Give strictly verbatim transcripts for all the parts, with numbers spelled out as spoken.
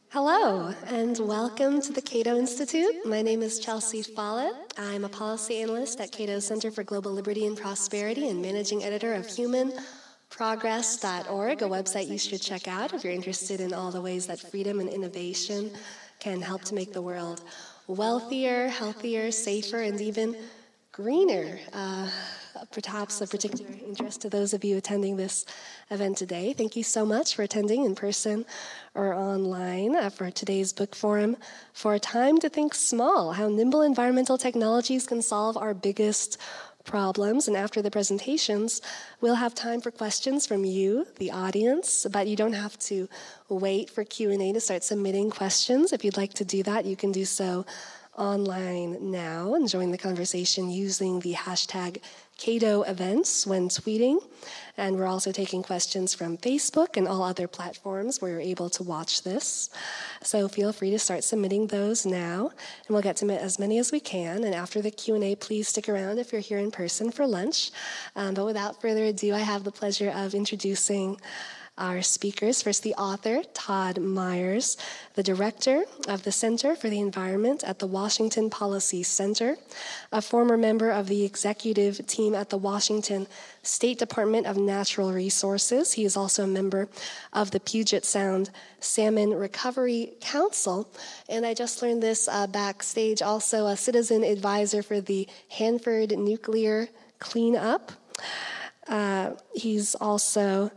Hello, and welcome to the Cato Institute. My name is Chelsea Follett. I'm a policy analyst at Cato Center for Global Liberty and Prosperity and managing editor of human progress dot org, a website you should check out if you're interested in all the ways that freedom and innovation can help to make the world wealthier, healthier, safer, and even greener. Uh, perhaps of particular interest to those of you attending this event today. Thank you so much for attending in person or online uh, for today's book forum, For Time to Think Small, How Nimble Environmental Technologies Can Solve Our Biggest Problems. And after the presentations, we'll have time for questions from you, the audience, but you don't have to wait for Q and A to start submitting questions. If you'd like to do that, you can do so online now and join the conversation using the hashtag Cato Events when tweeting. And we're also taking questions from Facebook and all other platforms where you're able to watch this. So feel free to start submitting those now, and we'll get to as many as we can. And after the Q and A, please stick around if you're here in person for lunch. Um, but without further ado, I have the pleasure of introducing our speakers. First, the author, Todd Myers, the director of the Center for the Environment at the Washington Policy Center, a former member of the executive team at the Washington State Department of Natural Resources. He is also a member of the Puget Sound Salmon Recovery Council. And I just learned this uh, backstage, also a citizen advisor for the Hanford Nuclear Cleanup. Uh, he's also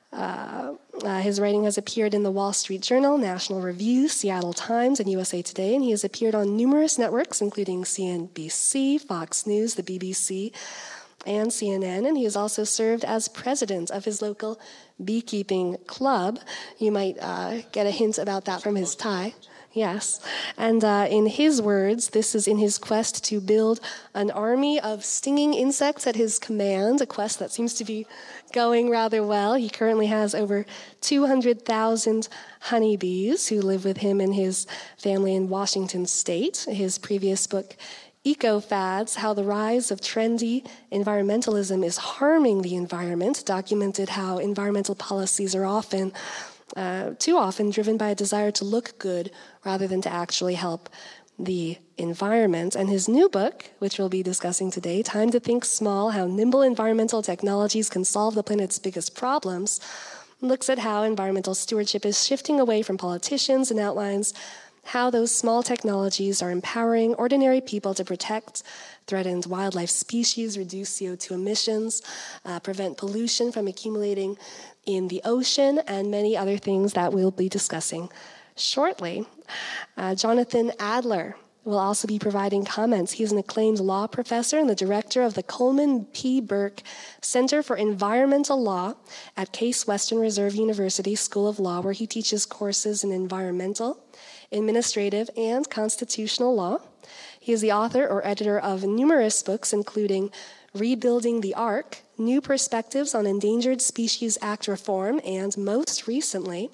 Uh, uh, his writing has appeared in the Wall Street Journal, National Review, Seattle Times, and U S A Today, and he has appeared on numerous networks, including C N B C, Fox News, the B B C, and C N N, and he has also served as president of his local beekeeping club. You might uh, get a hint about that from his tie. Yes. And uh, in his words, this is in his quest to build an army of stinging insects at his command, a quest that seems to be going rather well. He currently has over two hundred thousand honeybees who live with him and his family in Washington State. His previous book, Eco-Fads, How the Rise of Trendy Environmentalism is Harming the Environment, documented how environmental policies are often Uh, too often driven by a desire to look good rather than to actually help the environment. And his new book, which we'll be discussing today, Time to Think Small, How Nimble Environmental Technologies Can Solve the Planet's Biggest Problems, looks at how environmental stewardship is shifting away from politicians and outlines how those small technologies are empowering ordinary people to protect threatened wildlife species, reduce C O two emissions, uh, prevent pollution from accumulating in the ocean, and many other things that we'll be discussing shortly. Uh, Jonathan Adler will also be providing comments. He's an acclaimed law professor and the director of the Coleman P. Burke Center for Environmental Law at Case Western Reserve University School of Law, where he teaches courses in environmental, administrative, and constitutional law. He is the author or editor of numerous books, including Rebuilding the Ark, New Perspectives on Endangered Species Act Reform, and most recently,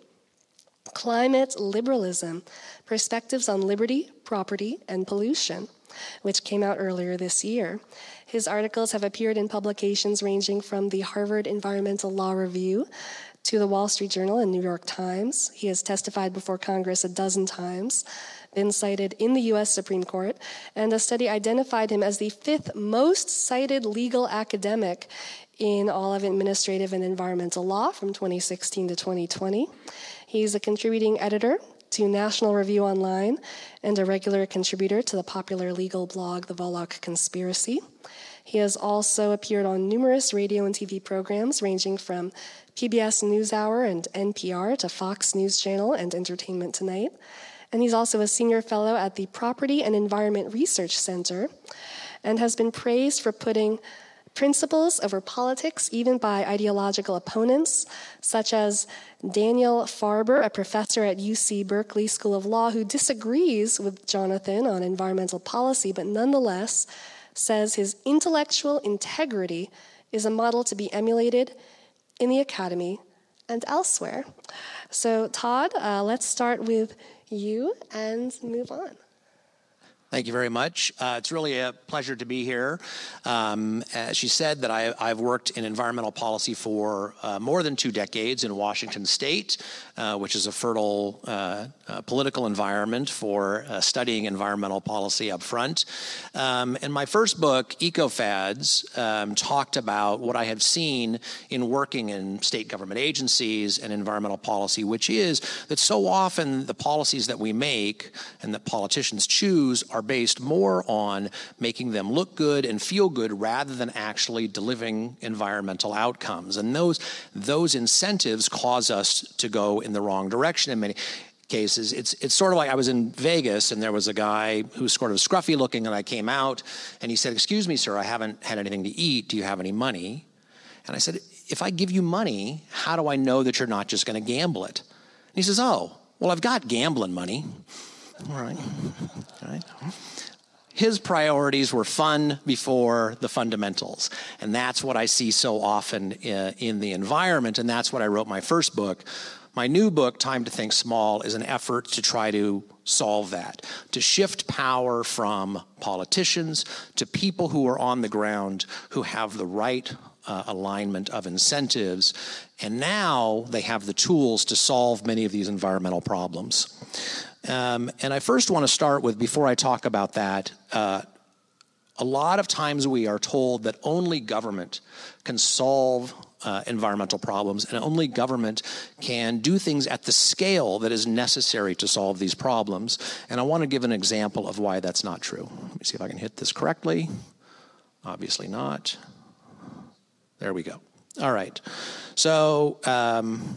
Climate Liberalism, Perspectives on Liberty, Property, and Pollution, which came out earlier this year. His articles have appeared in publications ranging from the Harvard Environmental Law Review to the Wall Street Journal and New York Times. He has testified before Congress a dozen times, been cited in the U S Supreme Court, and a study identified him as the fifth most cited legal academic in all of administrative and environmental law from twenty sixteen to twenty twenty. He's a contributing editor to National Review Online and a regular contributor to the popular legal blog, The Volokh Conspiracy. He has also appeared on numerous radio and T V programs ranging from P B S NewsHour and N P R to Fox News Channel and Entertainment Tonight. And he's also a senior fellow at the Property and Environment Research Center and has been praised for putting principles over politics, even by ideological opponents, such as Daniel Farber, a professor at U C Berkeley School of Law who disagrees with Jonathan on environmental policy, but nonetheless says his intellectual integrity is a model to be emulated in the academy and elsewhere. So, Todd, uh, let's start with you and move on. Thank you very much. Uh, it's really a pleasure to be here. Um, as she said, that I, I've worked in environmental policy for uh, more than two decades in Washington State, uh, which is a fertile uh, uh, political environment for uh, studying environmental policy up front. Um, and my first book, EcoFads, um, talked about what I have seen in working in state government agencies and environmental policy, which is that so often the policies that we make and that politicians choose are based more on making them look good and feel good rather than actually delivering environmental outcomes. And those, those incentives cause us to go in the wrong direction in many cases. It's, it's sort of like I was in Vegas and there was a guy who was sort of scruffy looking, and I came out and he said, "Excuse me, sir, I haven't had anything to eat. Do you have any money?" And I said, "If I give you money, how do I know that you're not just going to gamble it?" And he says, "Oh, well, I've got gambling money." All right. All right. His priorities were fun before the fundamentals. And that's what I see so often in, in the environment. And that's what I wrote my first book. My new book, Time to Think Small, is an effort to try to solve that, to shift power from politicians to people who are on the ground, who have the right uh, alignment of incentives. And now they have the tools to solve many of these environmental problems. Um, and I first want to start with, before I talk about that, uh, a lot of times we are told that only government can solve uh, environmental problems, and only government can do things at the scale that is necessary to solve these problems. And I want to give an example of why that's not true. Let me see if I can hit this correctly. Obviously not. There we go. All right. So um,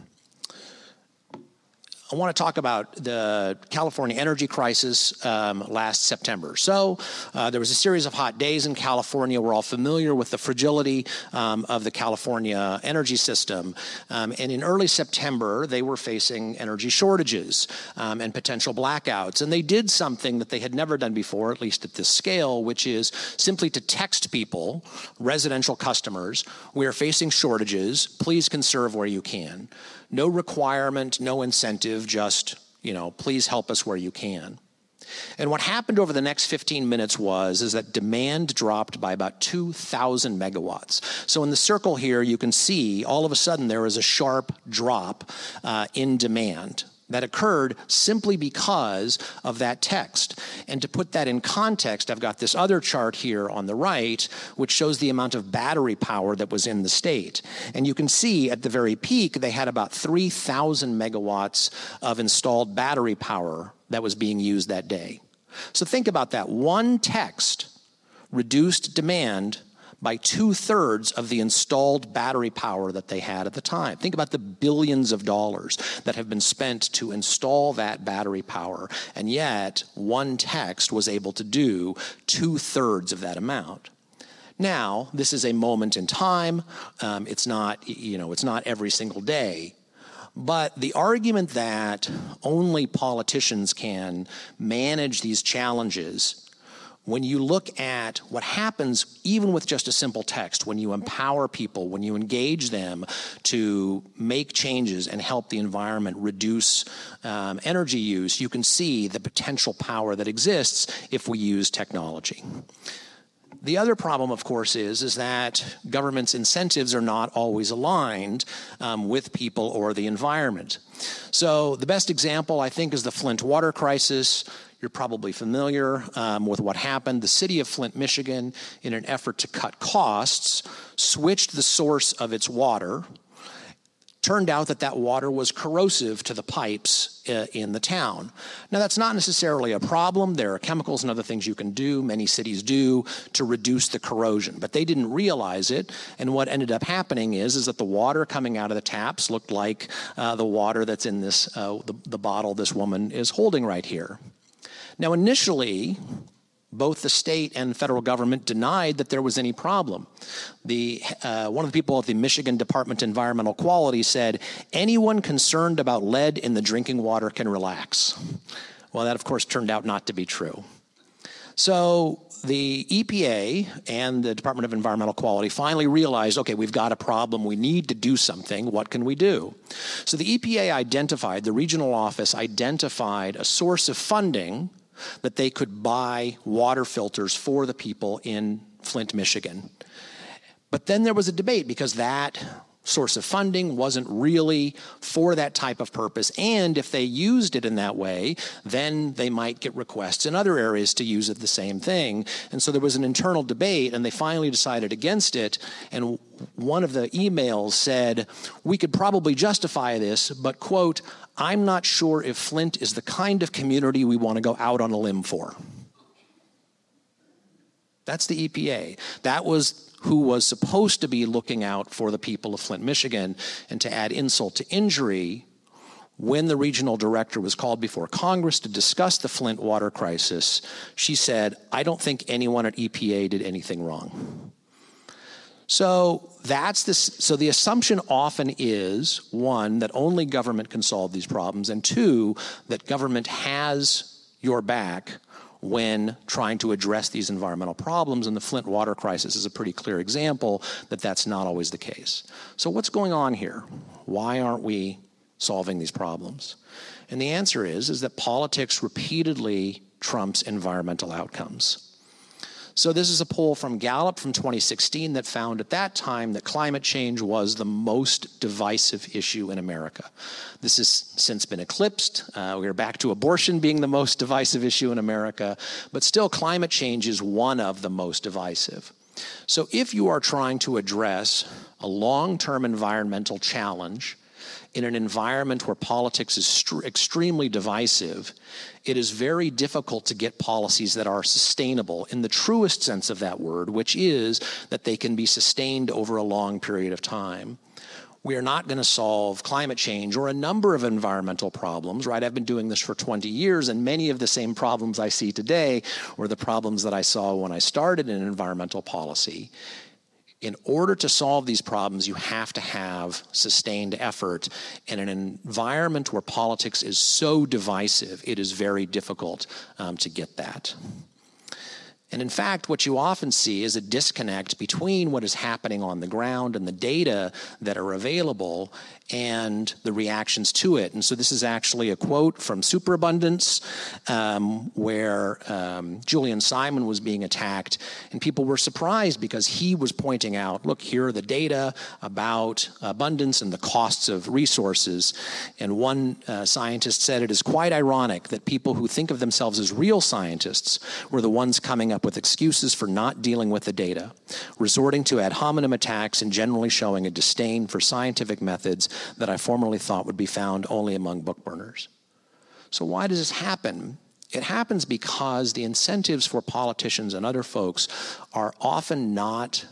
I want to talk about the California energy crisis um, last September. So uh, there was a series of hot days in California. We're all familiar with the fragility um, of the California energy system. Um, and in early September, they were facing energy shortages um, and potential blackouts. And they did something that they had never done before, at least at this scale, which is simply to text people, residential customers, "We are facing shortages. Please conserve where you can." No requirement, no incentive, just, you know, please help us where you can. And what happened over the next fifteen minutes was is that demand dropped by about two thousand megawatts. So in the circle here, you can see all of a sudden there was a sharp drop uh, in demand that occurred simply because of that text. And to put that in context, I've got this other chart here on the right, which shows the amount of battery power that was in the state. And you can see at the very peak, they had about three thousand megawatts of installed battery power that was being used that day. So think about that. One text reduced demand by two-thirds of the installed battery power that they had at the time. Think about the billions of dollars that have been spent to install that battery power, and yet one text was able to do two-thirds of that amount. Now, this is a moment in time. Um, it's not, you know, it's not every single day. But the argument that only politicians can manage these challenges, when you look at what happens even with just a simple text, when you empower people, when you engage them to make changes and help the environment reduce um, energy use, you can see the potential power that exists if we use technology. The other problem, of course, is, is that government's incentives are not always aligned um, with people or the environment. So the best example, I think, is the Flint water crisis. You're probably familiar um, with what happened. The city of Flint, Michigan, in an effort to cut costs, switched the source of its water. Turned out that that water was corrosive to the pipes uh, in the town. Now, that's not necessarily a problem. There are chemicals and other things you can do, many cities do, to reduce the corrosion. But they didn't realize it, and what ended up happening is, is that the water coming out of the taps looked like uh, the water that's in this uh, the, the bottle this woman is holding right here. Now, initially, both the state and federal government denied that there was any problem. The, uh, one of the people at the Michigan Department of Environmental Quality said, "Anyone concerned about lead in the drinking water can relax." Well, that, of course, turned out not to be true. So the E P A and the Department of Environmental Quality finally realized, okay, we've got a problem. We need to do something. What can we do? So the E P A identified, the regional office identified a source of funding that they could buy water filters for the people in Flint, Michigan. But then there was a debate because that source of funding wasn't really for that type of purpose. And if they used it in that way, then they might get requests in other areas to use it the same thing. And so there was an internal debate, and they finally decided against it. And one of the emails said, we could probably justify this, but, quote, I'm not sure if Flint is the kind of community we want to go out on a limb for. That's the E P A. That was who was supposed to be looking out for the people of Flint, Michigan. And to add insult to injury, when the regional director was called before Congress to discuss the Flint water crisis, she said, I don't think anyone at E P A did anything wrong. So that's this. So the assumption often is, one, that only government can solve these problems, and two, that government has your back when trying to address these environmental problems, and the Flint water crisis is a pretty clear example that that's not always the case. So what's going on here? Why aren't we solving these problems? And the answer is, is that politics repeatedly trumps environmental outcomes. So this is a poll from Gallup from twenty sixteen that found at that time that climate change was the most divisive issue in America. This has since been eclipsed. Uh, we are back to abortion being the most divisive issue in America, but still climate change is one of the most divisive. So if you are trying to address a long-term environmental challenge in an environment where politics is st- extremely divisive, it is very difficult to get policies that are sustainable in the truest sense of that word, which is that they can be sustained over a long period of time. We are not going to solve climate change or a number of environmental problems, right? I've been doing this for twenty years, and many of the same problems I see today were the problems that I saw when I started in environmental policy. In order to solve these problems, you have to have sustained effort. In an environment where politics is so divisive, it is very difficult um, to get that. And in fact, what you often see is a disconnect between what is happening on the ground and the data that are available and the reactions to it. And so this is actually a quote from Superabundance, um, where um, Julian Simon was being attacked, and people were surprised because he was pointing out, look, here are the data about abundance and the costs of resources. And one uh, scientist said it is quite ironic that people who think of themselves as real scientists were the ones coming up with excuses for not dealing with the data, resorting to ad hominem attacks and generally showing a disdain for scientific methods that I formerly thought would be found only among book burners. So why does this happen? It happens because the incentives for politicians and other folks are often not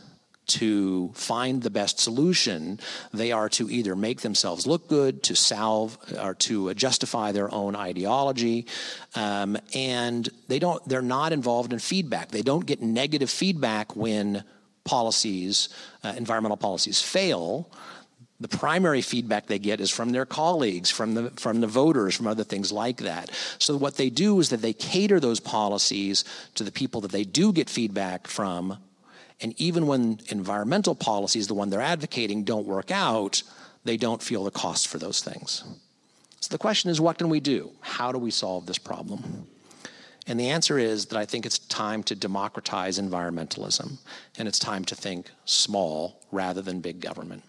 to find the best solution. They are to either make themselves look good, to salve, or to justify their own ideology, um, and they don't. They're not involved in feedback. They don't get negative feedback when policies, uh, environmental policies, fail. The primary feedback they get is from their colleagues, from the from the voters, from other things like that. So what they do is that they cater those policies to the people that they do get feedback from. And even when environmental policies, the one they're advocating, don't work out, they don't feel the cost for those things. So the question is, what can we do? How do we solve this problem? And the answer is that I think it's time to democratize environmentalism, and it's time to think small rather than big government.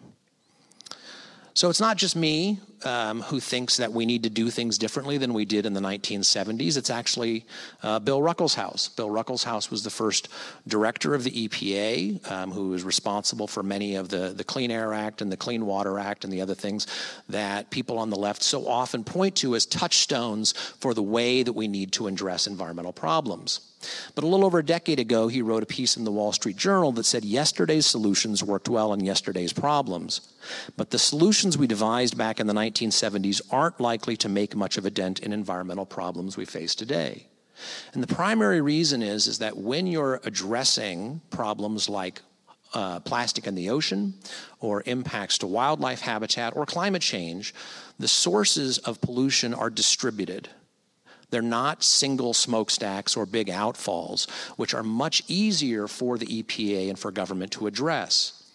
So it's not just me um, who thinks that we need to do things differently than we did in the nineteen seventies. It's actually uh, Bill Ruckelshaus. Bill Ruckelshaus was the first director of the E P A, um, who was responsible for many of the, the Clean Air Act and the Clean Water Act and the other things that people on the left so often point to as touchstones for the way that we need to address environmental problems. But a little over a decade ago, he wrote a piece in the Wall Street Journal that said yesterday's solutions worked well on yesterday's problems. But the solutions we devised back in the nineteen seventies aren't likely to make much of a dent in environmental problems we face today. And the primary reason is, is that when you're addressing problems like uh, plastic in the ocean or impacts to wildlife habitat or climate change, the sources of pollution are distributed. They're not single smokestacks or big outfalls, which are much easier for the E P A and for government to address.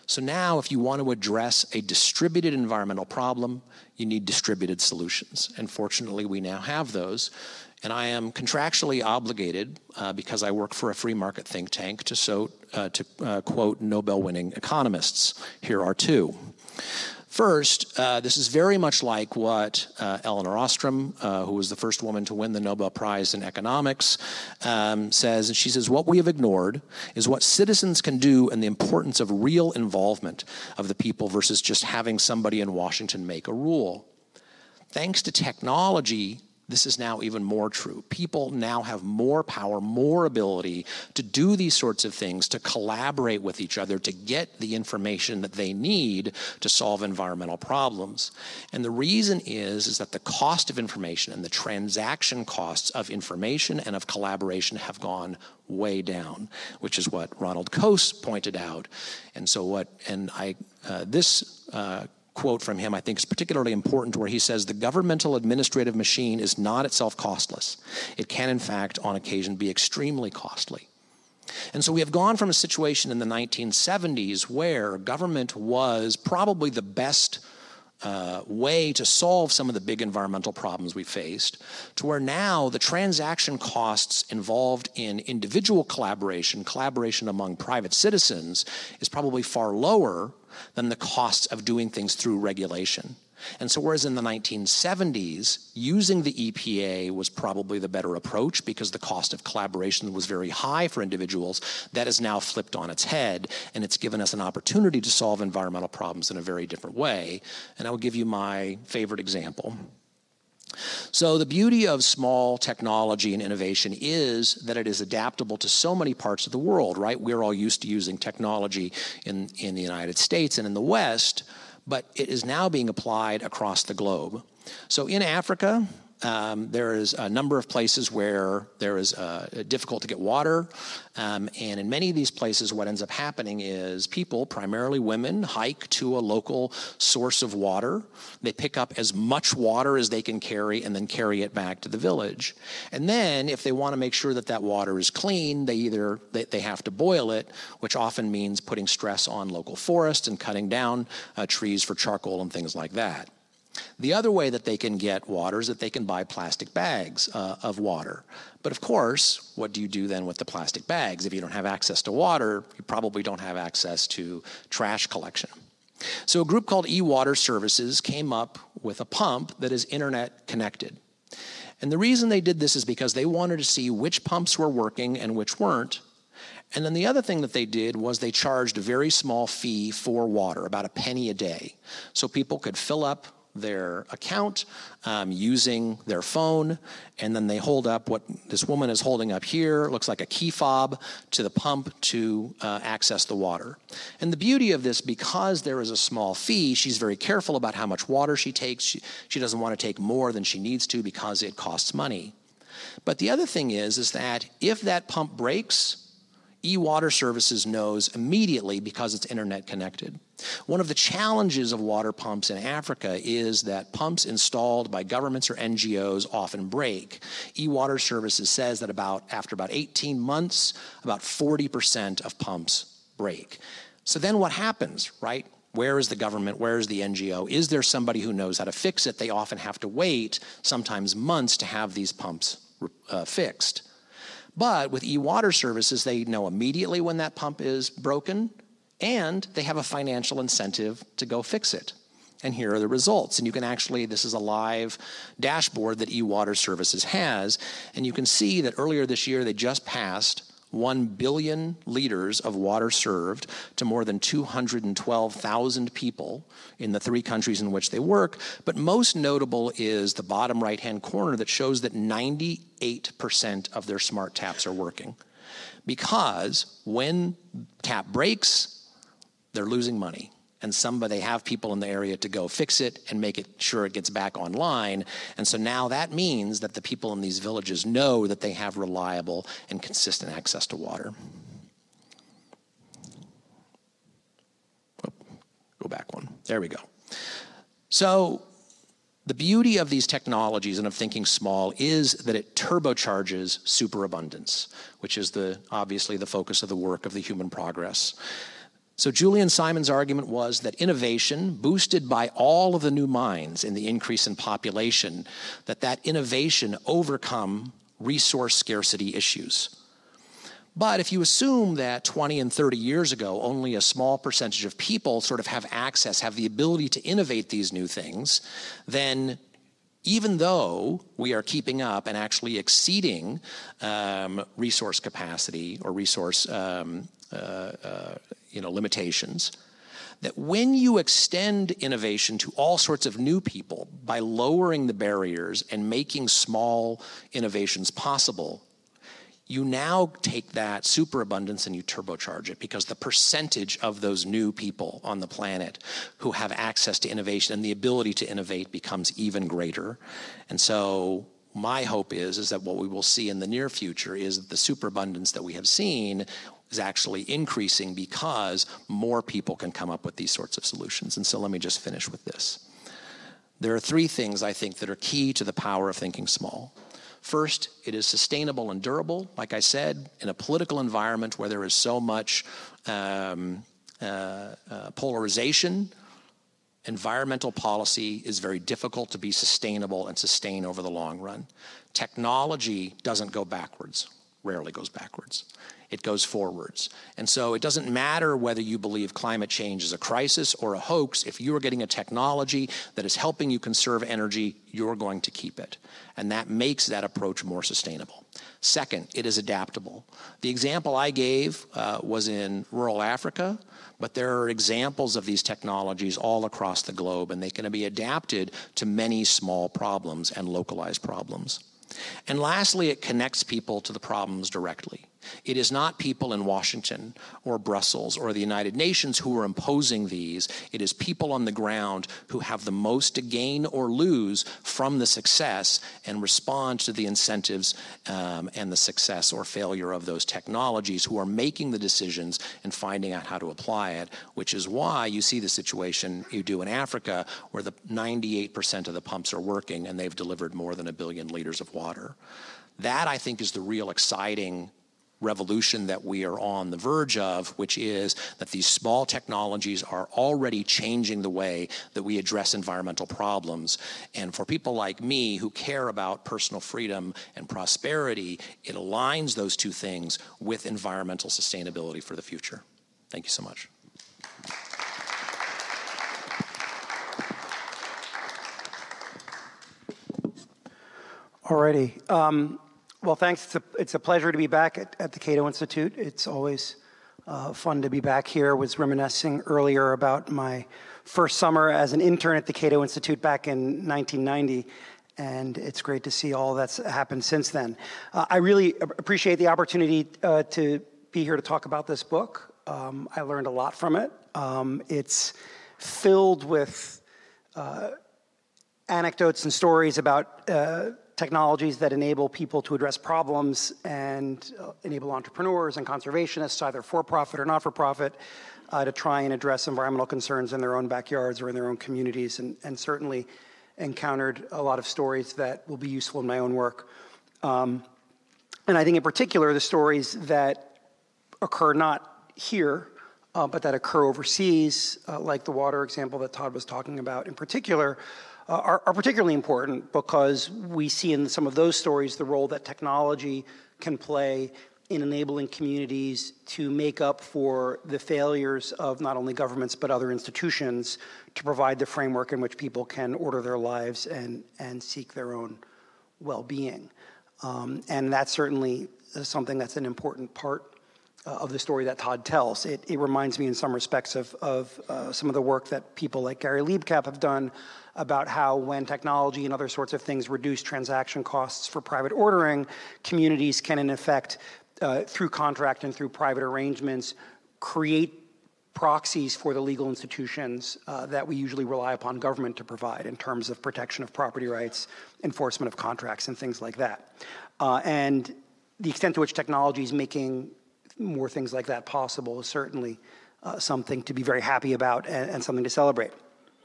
So now if you want to address a distributed environmental problem, you need distributed solutions. And fortunately, we now have those. And I am contractually obligated, uh, because I work for a free market think tank, to, so, uh, to uh, quote Nobel-winning economists. Here are two. First, uh, this is very much like what uh, Elinor Ostrom, uh, who was the first woman to win the Nobel Prize in economics, um, says. And she says, what we have ignored is what citizens can do and the importance of real involvement of the people versus just having somebody in Washington make a rule. Thanks to technology, this is now even more true. People now have more power, more ability to do these sorts of things, to collaborate with each other, to get the information that they need to solve environmental problems. And the reason is, is that the cost of information and the transaction costs of information and of collaboration have gone way down, which is what Ronald Coase pointed out. And so what, and I, uh, this, uh, quote from him I think is particularly important, where he says, the governmental administrative machine is not itself costless. It can, in fact, on occasion be extremely costly. And so we have gone from a situation in the nineteen seventies where government was probably the best uh, way to solve some of the big environmental problems we faced, to where now the transaction costs involved in individual collaboration, collaboration among private citizens, is probably far lower than the costs of doing things through regulation. And so whereas in the nineteen seventies, using the E P A was probably the better approach because the cost of collaboration was very high for individuals, that is now flipped on its head, and it's given us an opportunity to solve environmental problems in a very different way. And I will give you my favorite example. So the beauty of small technology and innovation is that it is adaptable to so many parts of the world, right? We're all used to using technology in, in the United States and in the West, but it is now being applied across the globe. So in Africa, Um, there is a number of places where there is uh, difficult to get water, um, and in many of these places what ends up happening is people, primarily women, hike to a local source of water. They pick up as much water as they can carry and then carry it back to the village. And then if they want to make sure that that water is clean, they either they, they have to boil it, which often means putting stress on local forests and cutting down uh, trees for charcoal and things like that. The other way that they can get water is that they can buy plastic bags uh, of water. But of course, what do you do then with the plastic bags? If you don't have access to water, you probably don't have access to trash collection. So a group called E-Water Services came up with a pump that is internet connected. And the reason they did this is because they wanted to see which pumps were working and which weren't. And then the other thing that they did was they charged a very small fee for water, about a penny a day. So people could fill up their account um, using their phone, and then they hold up what this woman is holding up here. It looks like a key fob to the pump to uh, access the water. And the beauty of this, because there is a small fee, she's very careful about how much water she takes. She, she doesn't want to take more than she needs to because it costs money. But the other thing is, is that if that pump breaks, E-Water Services knows immediately because it's internet connected. One of the challenges of water pumps in Africa is that pumps installed by governments or N G Os often break. E-Water Services says that about after about eighteen months, about forty percent of pumps break. So then what happens, right? Where is the government? Where is the N G O? Is there somebody who knows how to fix it? They often have to wait, sometimes months, to have these pumps uh, fixed. But with E-Water Services, they know immediately when that pump is broken, and they have a financial incentive to go fix it. And here are the results. And you can actually, this is a live dashboard that E-Water Services has, and you can see that earlier this year they just passed one billion liters of water served to more than two hundred twelve thousand people in the three countries in which they work. But most notable is the bottom right-hand corner that shows that ninety-eight percent of their smart taps are working. Because when tap breaks, they're losing money. And somebody, they have people in the area to go fix it and make it sure it gets back online. And so now that means that the people in these villages know that they have reliable and consistent access to water. Oh, go back one. There we go. So the beauty of these technologies and of thinking small is that it turbocharges superabundance, which is the obviously the focus of the work of the Human Progress. So Julian Simon's argument was that innovation, boosted by all of the new mines and the increase in population, that that innovation overcome resource scarcity issues. But if you assume that twenty and thirty years ago, only a small percentage of people sort of have access, have the ability to innovate these new things, then even though we are keeping up and actually exceeding um, resource capacity or resource um, uh, uh, you know, limitations, that when you extend innovation to all sorts of new people by lowering the barriers and making small innovations possible, you now take that superabundance and you turbocharge it, because the percentage of those new people on the planet who have access to innovation and the ability to innovate becomes even greater. And so my hope is, is that what we will see in the near future is that the superabundance that we have seen is actually increasing because more people can come up with these sorts of solutions. And so let me just finish with this. There are three things I think that are key to the power of thinking small. First, it is sustainable and durable. Like I said, in a political environment where there is so much um, uh, uh, polarization, environmental policy is very difficult to be sustainable and sustain over the long run. Technology doesn't go backwards, rarely goes backwards. It goes forwards. And so it doesn't matter whether you believe climate change is a crisis or a hoax. If you are getting a technology that is helping you conserve energy, you're going to keep it. And that makes that approach more sustainable. Second, it is adaptable. The example I gave uh, was in rural Africa, but there are examples of these technologies all across the globe, and they can be adapted to many small problems and localized problems. And lastly, it connects people to the problems directly. It is not people in Washington or Brussels or the United Nations who are imposing these. It is people on the ground who have the most to gain or lose from the success and respond to the incentives um, and the success or failure of those technologies, who are making the decisions and finding out how to apply it, which is why you see the situation you do in Africa, where the ninety-eight percent of the pumps are working and they've delivered more than a billion liters of water. That, I think, is the real exciting revolution that we are on the verge of, which is that these small technologies are already changing the way that we address environmental problems. And for people like me who care about personal freedom and prosperity, it aligns those two things with environmental sustainability for the future. Thank you so much. Alrighty. Um, Well, thanks. It's a, it's a pleasure to be back at, at the Cato Institute. It's always uh, fun to be back here. I was reminiscing earlier about my first summer as an intern at the Cato Institute back in nineteen ninety, and it's great to see all that's happened since then. Uh, I really appreciate the opportunity uh, to be here to talk about this book. Um, I learned a lot from it. Um, it's filled with uh, anecdotes and stories about uh, technologies that enable people to address problems and uh, enable entrepreneurs and conservationists, either for-profit or not-for-profit, uh, to try and address environmental concerns in their own backyards or in their own communities, and, and certainly encountered a lot of stories that will be useful in my own work. Um, and I think in particular, the stories that occur not here, uh, but that occur overseas, uh, like the water example that Todd was talking about in particular, Uh, are, are particularly important because we see in some of those stories the role that technology can play in enabling communities to make up for the failures of not only governments but other institutions to provide the framework in which people can order their lives and, and seek their own well-being. Um, and that's certainly something that's an important part uh, of the story that Todd tells. It, it reminds me in some respects of, of uh, some of the work that people like Gary Liebkap have done about how when technology and other sorts of things reduce transaction costs for private ordering, communities can in effect, uh, through contract and through private arrangements, create proxies for the legal institutions uh, that we usually rely upon government to provide in terms of protection of property rights, enforcement of contracts, and things like that. Uh, and the extent to which technology is making more things like that possible is certainly uh, something to be very happy about and, and something to celebrate.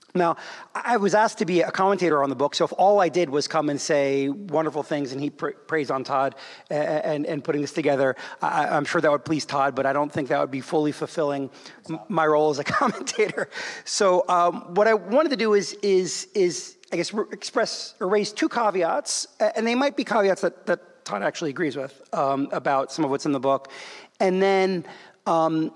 Now, I was asked to be a commentator on the book, so if all I did was come and say wonderful things and he pra- praised on Todd and, and, and putting this together, I, I'm sure that would please Todd, but I don't think that would be fully fulfilling m- my role as a commentator. So um, what I wanted to do is, is, is I guess, re- express or raise two caveats, and they might be caveats that, that Todd actually agrees with um, about some of what's in the book, and then um,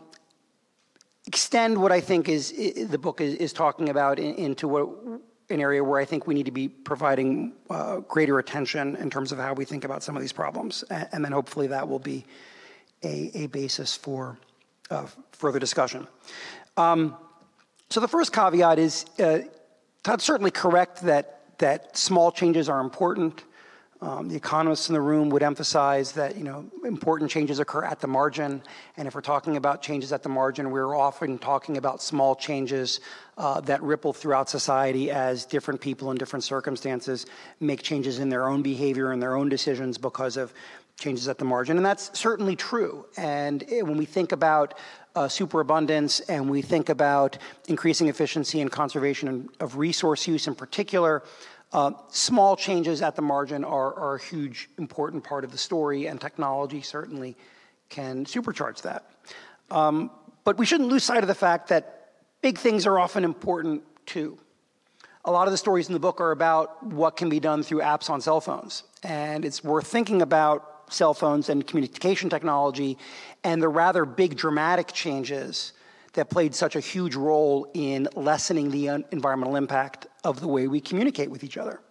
extend what I think is, is the book is, is talking about in, into what, an area where I think we need to be providing uh, greater attention in terms of how we think about some of these problems. And, and then hopefully that will be a, a basis for uh, further discussion. Um, so the first caveat is, uh, Todd's certainly correct that, that small changes are important. Um, the economists in the room would emphasize that, you know, important changes occur at the margin. And if we're talking about changes at the margin, we're often talking about small changes uh, that ripple throughout society as different people in different circumstances make changes in their own behavior and their own decisions because of changes at the margin. And that's certainly true. And when we think about uh, superabundance and we think about increasing efficiency and conservation of resource use in particular, Uh, small changes at the margin are, are a huge, important part of the story, and technology certainly can supercharge that. Um, but we shouldn't lose sight of the fact that big things are often important too. A lot of the stories in the book are about what can be done through apps on cell phones, and it's worth thinking about cell phones and communication technology and the rather big dramatic changes that played such a huge role in lessening the environmental impact of the way we communicate with each other.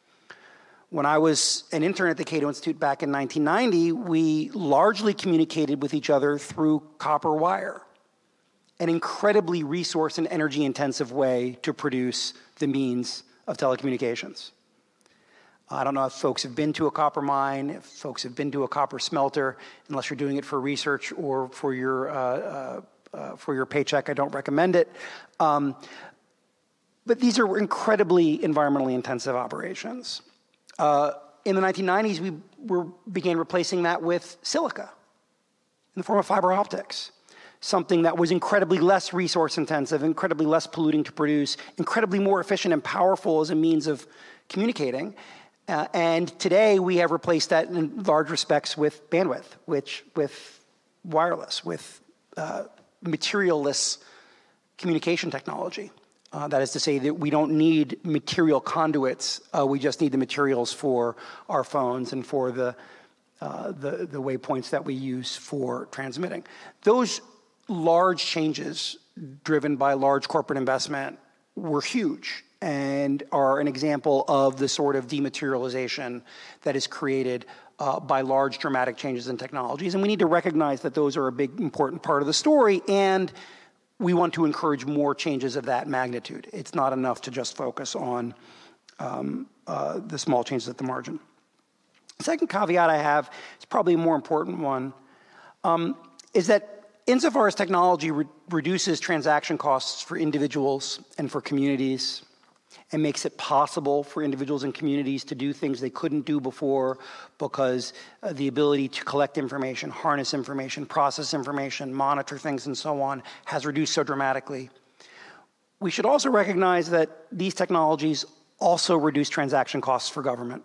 When I was an intern at the Cato Institute back in nineteen ninety, we largely communicated with each other through copper wire, an incredibly resource and energy intensive way to produce the means of telecommunications. I don't know if folks have been to a copper mine, if folks have been to a copper smelter, unless you're doing it for research or for your uh, uh, Uh, for your paycheck, I don't recommend it. Um, but these are incredibly environmentally intensive operations. Uh, in the nineteen nineties, we were, began replacing that with silica in the form of fiber optics, something that was incredibly less resource intensive, incredibly less polluting to produce, incredibly more efficient and powerful as a means of communicating. Uh, and today, we have replaced that in large respects with bandwidth, which with wireless, with uh, materialless communication technology. Uh, that is to say that we don't need material conduits. Uh, we just need the materials for our phones and for the, uh, the, the waypoints that we use for transmitting. Those large changes driven by large corporate investment were huge and are an example of the sort of dematerialization that is created Uh, by large dramatic changes in technologies. And we need to recognize that those are a big important part of the story, and we want to encourage more changes of that magnitude. It's not enough to just focus on um, uh, the small changes at the margin. The second caveat I have is probably a more important one, um, is that insofar as technology re- reduces transaction costs for individuals and for communities, and makes it possible for individuals and communities to do things they couldn't do before because uh, the ability to collect information, harness information, process information, monitor things, and so on has reduced so dramatically. We should also recognize that these technologies also reduce transaction costs for government.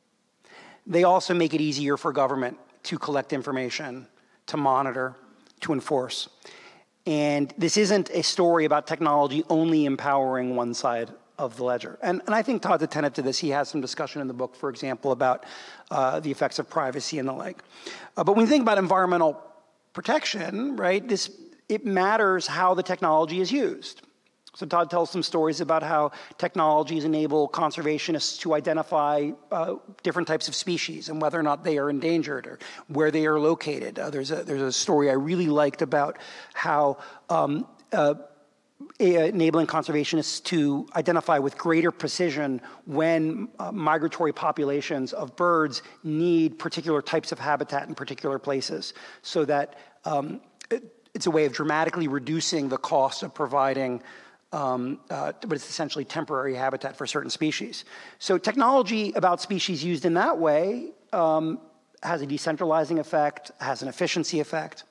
They also make it easier for government to collect information, to monitor, to enforce. And this isn't a story about technology only empowering one side of the ledger. And, and I think Todd's attentive to this. He has some discussion in the book, for example, about uh, the effects of privacy and the like. Uh, but when you think about environmental protection, right, this, it matters how the technology is used. So Todd tells some stories about how technologies enable conservationists to identify uh, different types of species and whether or not they are endangered or where they are located. Uh, there's, a, there's a story I really liked about how um, uh, enabling conservationists to identify with greater precision when uh, migratory populations of birds need particular types of habitat in particular places, so that um, it, it's a way of dramatically reducing the cost of providing um, uh, but it's essentially temporary habitat for certain species. So technology about species used in that way um, has a decentralizing effect, has an efficiency effect.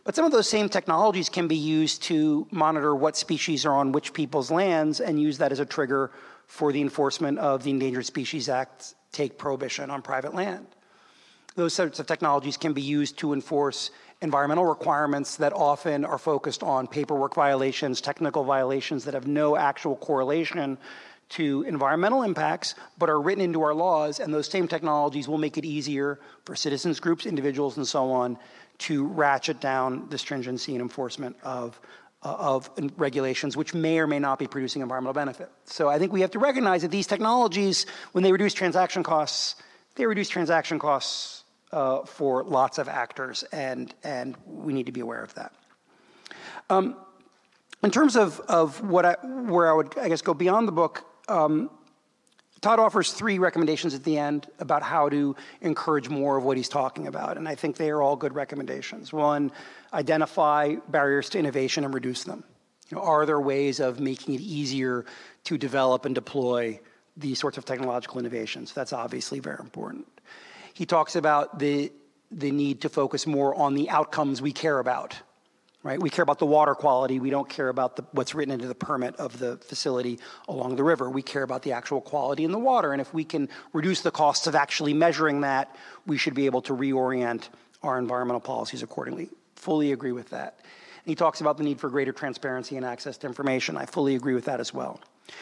But some of those same technologies can be used to monitor what species are on which people's lands and use that as a trigger for the enforcement of the Endangered Species Act, take prohibition on private land. Those sorts of technologies can be used to enforce environmental requirements that often are focused on paperwork violations, technical violations that have no actual correlation to environmental impacts, but are written into our laws, and those same technologies will make it easier for citizens groups, individuals, and so on to ratchet down the stringency and enforcement of, uh, of regulations which may or may not be producing environmental benefit. So I think we have to recognize that these technologies, when they reduce transaction costs, they reduce transaction costs uh, for lots of actors, and, and we need to be aware of that. Um, in terms of, of what I, where I would, I guess, go beyond the book, um, Todd offers three recommendations at the end about how to encourage more of what he's talking about, and I think they are all good recommendations. One, identify barriers to innovation and reduce them. You know, are there ways of making it easier to develop and deploy these sorts of technological innovations? That's obviously very important. He talks about the, the need to focus more on the outcomes we care about. Right? We care about the water quality. We don't care about the, what's written into the permit of the facility along the river. We care about the actual quality in the water. And if we can reduce the costs of actually measuring that, we should be able to reorient our environmental policies accordingly. Fully agree with that. And he talks about the need for greater transparency and access to information. I fully agree with that as well.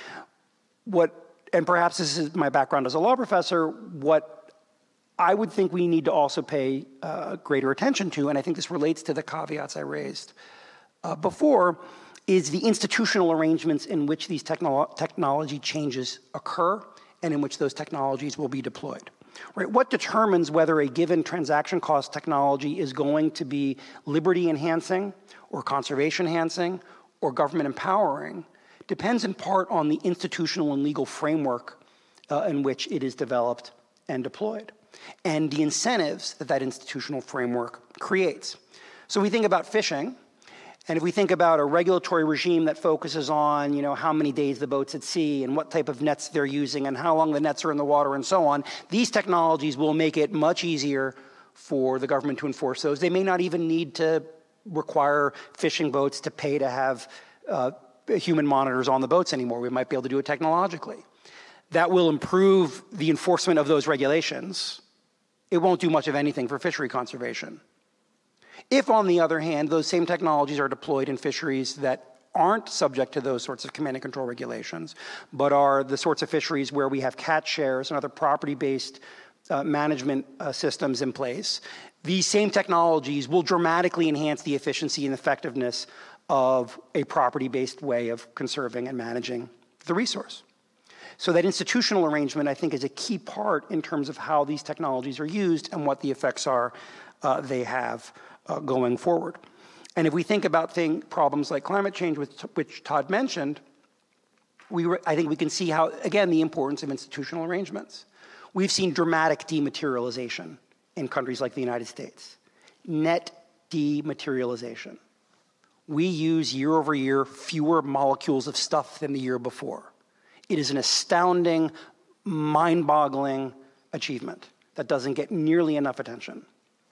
What, and perhaps this is my background as a law professor, what I would think we need to also pay uh, greater attention to, and I think this relates to the caveats I raised uh, before, is the institutional arrangements in which these technolo- technology changes occur and in which those technologies will be deployed. Right? What determines whether a given transaction cost technology is going to be liberty enhancing or conservation enhancing or government empowering depends in part on the institutional and legal framework uh, in which it is developed and deployed, and the incentives that that institutional framework creates. So we think about fishing, and if we think about a regulatory regime that focuses on, you know, how many days the boat's at sea and what type of nets they're using and how long the nets are in the water and so on, these technologies will make it much easier for the government to enforce those. They may not even need to require fishing boats to pay to have uh, human monitors on the boats anymore. We might be able to do it technologically. That will improve the enforcement of those regulations. It won't do much of anything for fishery conservation. If, on the other hand, those same technologies are deployed in fisheries that aren't subject to those sorts of command and control regulations, but are the sorts of fisheries where we have catch shares and other property-based uh, management uh, systems in place, these same technologies will dramatically enhance the efficiency and effectiveness of a property-based way of conserving and managing the resource. So that institutional arrangement, I think, is a key part in terms of how these technologies are used and what the effects are uh, they have uh, going forward. And if we think about thing, problems like climate change, which, which Todd mentioned, we re- I think we can see how, again, the importance of institutional arrangements. We've seen dramatic dematerialization in countries like the United States. Net dematerialization. We use year over year fewer molecules of stuff than the year before. It is an astounding, mind-boggling achievement that doesn't get nearly enough attention.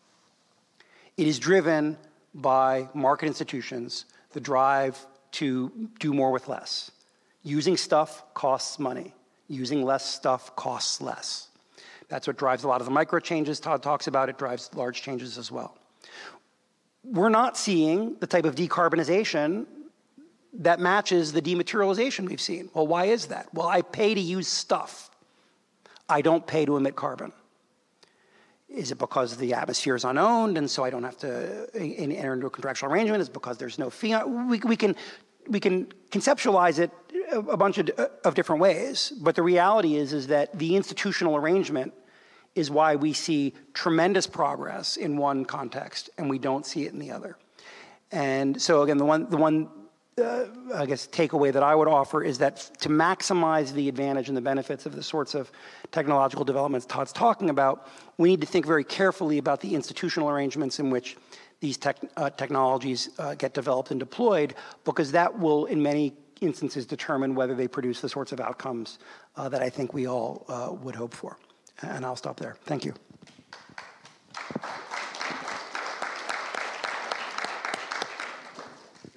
It is driven by market institutions, the drive to do more with less. Using stuff costs money. Using less stuff costs less. That's what drives a lot of the micro changes Todd talks about. It drives large changes as well. We're not seeing the type of decarbonization that matches the dematerialization we've seen. Well, why is that? Well, I pay to use stuff. I don't pay to emit carbon. Is it because the atmosphere is unowned and so I don't have to enter into a contractual arrangement? Is it because there's no fee? We, we, can, we can conceptualize it a bunch of, of different ways, but the reality is, is that the institutional arrangement is why we see tremendous progress in one context and we don't see it in the other. And so again, the one, the one Uh, I guess, takeaway that I would offer is that to maximize the advantage and the benefits of the sorts of technological developments Todd's talking about, we need to think very carefully about the institutional arrangements in which these tech, uh, technologies uh, get developed and deployed, because that will, in many instances, determine whether they produce the sorts of outcomes uh, that I think we all uh, would hope for. And I'll stop there. Thank you.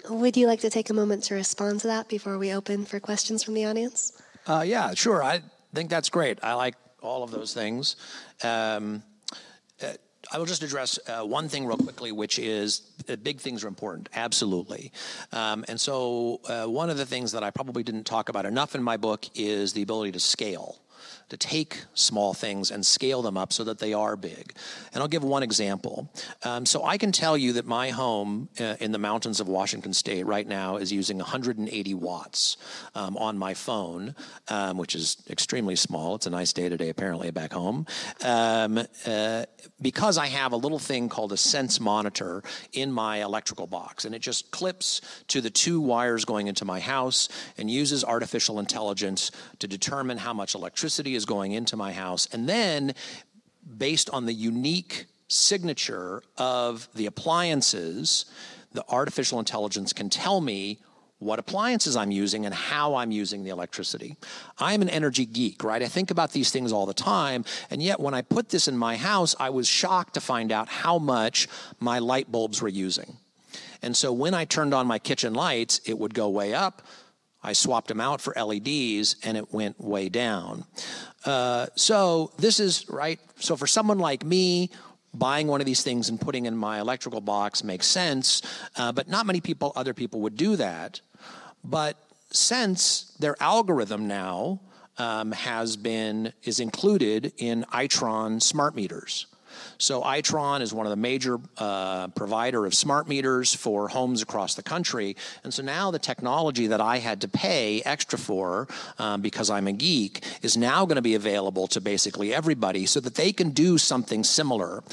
Would you like to take a moment to respond to that before we open for questions from the audience? Uh, yeah, sure. I think that's great. I like all of those things. Um, uh, I will just address uh, one thing real quickly, which is uh, big things are important, absolutely. Um, and so uh, one of the things that I probably didn't talk about enough in my book is the ability to scale, to take small things and scale them up so that they are big. And I'll give one example. Um, so I can tell you that my home uh, in the mountains of Washington State right now is using one hundred eighty watts um, on my phone, um, which is extremely small. It's a nice day today, apparently, back home. Um, uh, because I have a little thing called a Sense monitor in my electrical box, and it just clips to the two wires going into my house and uses artificial intelligence to determine how much electricity is going into my house. And then, based on the unique signature of the appliances, the artificial intelligence can tell me what appliances I'm using and how I'm using the electricity. I'm an energy geek, right? I think about these things all the time, and yet when I put this in my house, I was shocked to find out how much my light bulbs were using. And so when I turned on my kitchen lights, it would go way up. I swapped them out for L E Ds, and it went way down. Uh, so this is, right, so for someone like me, buying one of these things and putting in my electrical box makes sense, uh, but not many people, other people would do that. But Sense, their algorithm now um, has been, is included in Itron smart meters. So Itron is one of the major uh, provider of smart meters for homes across the country. And so now the technology that I had to pay extra for um, because I'm a geek is now going to be available to basically everybody so that they can do something similar.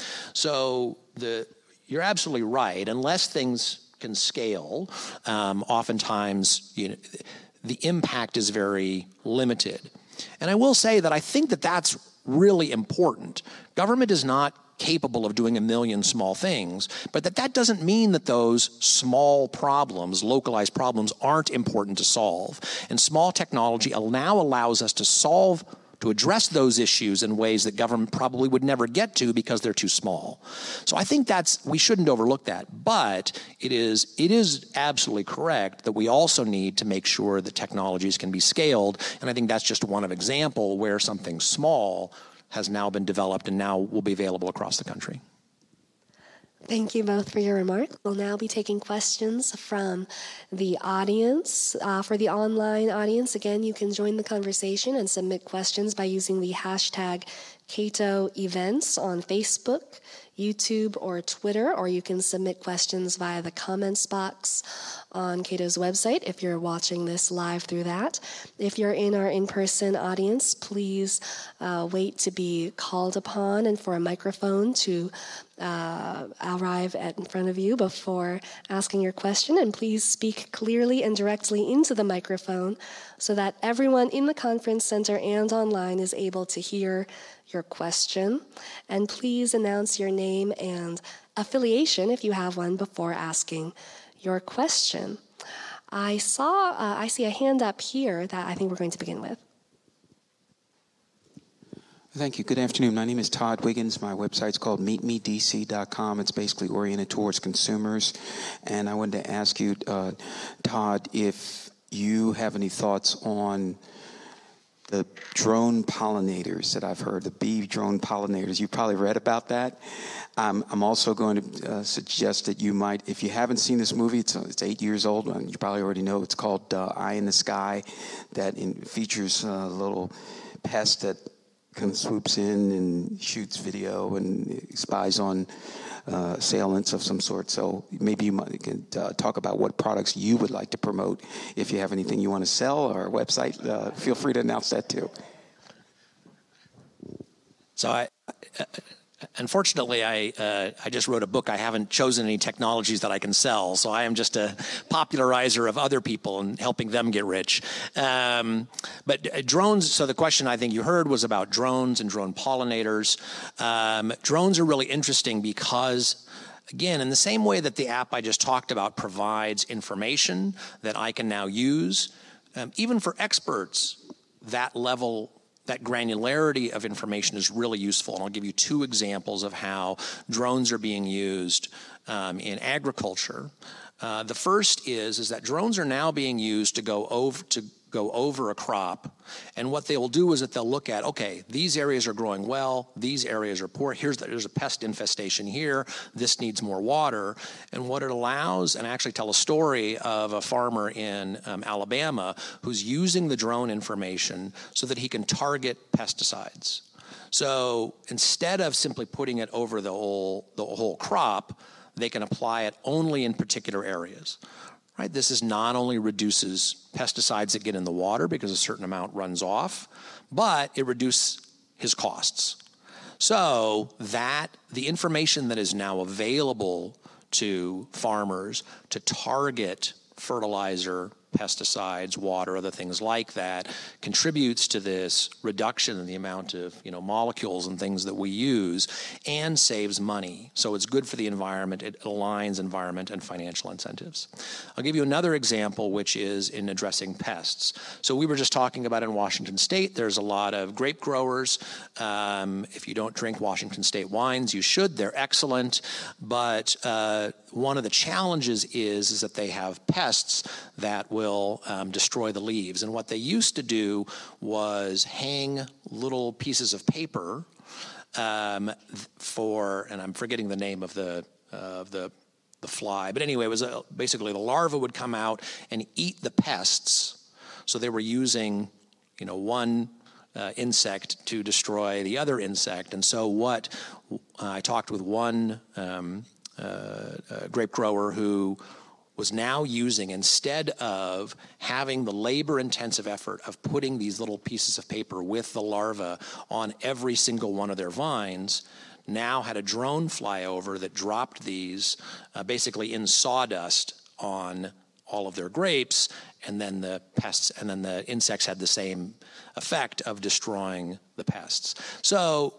So the you're absolutely right. Unless things can scale, um, oftentimes you know, the impact is very limited. And I will say that I think that that's really important. Government is not capable of doing a million small things, but that that doesn't mean that those small problems, localized problems, aren't important to solve. And small technology now allows us to solve, to address those issues in ways that government probably would never get to because they're too small. So I think that's, we shouldn't overlook that, but it is, it is absolutely correct that we also need to make sure that technologies can be scaled, and I think that's just one of example where something small has now been developed and now will be available across the country. Thank you both for your remarks. We'll now be taking questions from the audience. Uh, for the online audience, again, you can join the conversation and submit questions by using the hashtag Cato Events on Facebook, YouTube, or Twitter, or you can submit questions via the comments box on Cato's website if you're watching this live through that. If you're in our in-person audience, please uh, wait to be called upon and for a microphone to uh, arrive at in front of you before asking your question. And please speak clearly and directly into the microphone so that everyone in the conference center and online is able to hear your question. And please announce your name and affiliation, if you have one, before asking your question. I saw, uh, I see a hand up here that I think we're going to begin with. Thank you. Good afternoon. My name is Todd Wiggins. My website's called meet me d c dot com. It's basically oriented towards consumers. And I wanted to ask you, uh, Todd, if you have any thoughts on the drone pollinators that I've heard, the bee drone pollinators. You've probably read about that. Um, I'm also going to uh, suggest that you might, if you haven't seen this movie, it's, it's eight years old, and you probably already know, it's called uh, Eye in the Sky, that in, features a little pest that kind of swoops in and shoots video and spies on uh, assailants of some sort. So maybe you might can uh, talk about what products you would like to promote. If you have anything you want to sell or a website, uh, feel free to announce that too. So I, uh, unfortunately, I uh, I just wrote a book. I haven't chosen any technologies that I can sell, so I am just a popularizer of other people and helping them get rich. Um, but uh, drones, so the question I think you heard was about drones and drone pollinators. Um, drones are really interesting because, again, in the same way that the app I just talked about provides information that I can now use, um, even for experts, that level that granularity of information is really useful. And I'll give you two examples of how drones are being used um, in agriculture. Uh, the first is, is that drones are now being used to go over to go over a crop, and what they will do is that they'll look at, okay, these areas are growing well, these areas are poor, here's the, there's a pest infestation here, this needs more water, and what it allows, and I actually tell a story of a farmer in um, Alabama who's using the drone information so that he can target pesticides. So instead of simply putting it over the whole, the whole crop, they can apply it only in particular areas. Right? This is not only reduces pesticides that get in the water because a certain amount runs off, but it reduces his costs. So that the information that is now available to farmers to target fertilizer, pesticides, water, other things like that, contributes to this reduction in the amount of, you know, molecules and things that we use and saves money. So it's good for the environment. It aligns environment and financial incentives. I'll give you another example, which is in addressing pests. So we were just talking about in Washington State, there's a lot of grape growers. Um, if you don't drink Washington State wines, you should. They're excellent. But uh, one of the challenges is, is that they have pests that will um, destroy the leaves. And what they used to do was hang little pieces of paper um, for, and I'm forgetting the name of the uh, of the the fly, but anyway, it was a, basically the larva would come out and eat the pests. So they were using, you know, one uh, insect to destroy the other insect. And so what uh, I talked with one um, uh, uh, grape grower who was now using, instead of having the labor-intensive effort of putting these little pieces of paper with the larva on every single one of their vines, now had a drone fly over that dropped these uh, basically in sawdust on all of their grapes, and then the pests, and then the insects had the same effect of destroying the pests. So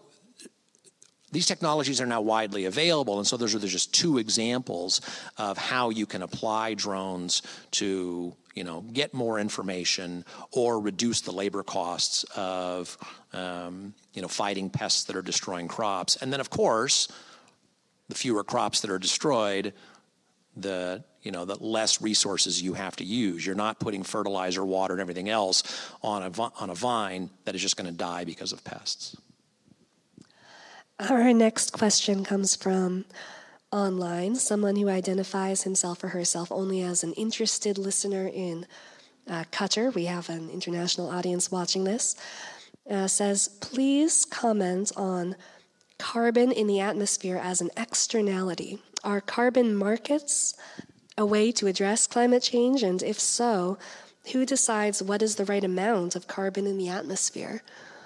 these technologies are now widely available, and so those are just two examples of how you can apply drones to, you know, get more information or reduce the labor costs of, um, you know, fighting pests that are destroying crops. And then, of course, the fewer crops that are destroyed, the, you know, the less resources you have to use. You're not putting fertilizer, water, and everything else on a on a vine that is just going to die because of pests. Our next question comes from online, someone who identifies himself or herself only as an interested listener in uh, Qatar. We have an international audience watching this. Uh, says, please comment on carbon in the atmosphere as an externality. Are carbon markets a way to address climate change? And if so, who decides what is the right amount of carbon in the atmosphere?